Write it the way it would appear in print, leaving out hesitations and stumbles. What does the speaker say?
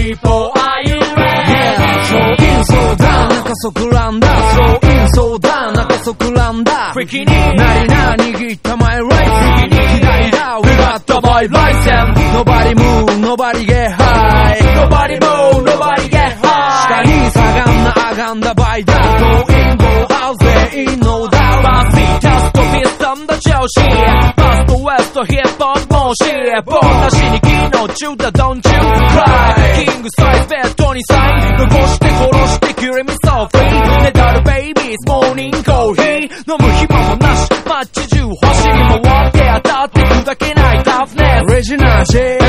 people are you ready? そうインそうだ中そくらんだそうインそうだ中そくらんだフリキになりな握ったマイライス左だ We got the my license Nobody move Nobody get high Nobody move Nobody get high 下に下がんなあがんだバイだ Go in go out 全員 No doubt バステストピストンだ調子バストウエストヒップホップもしボーなしに昨日中だ Don't you cry キングサイズベッドにサイン残して殺してキュレミソフリーメダルベイビーズモーニングコーヒー飲む暇もなし街中走り回って当たって砕けないタフネスレジナー J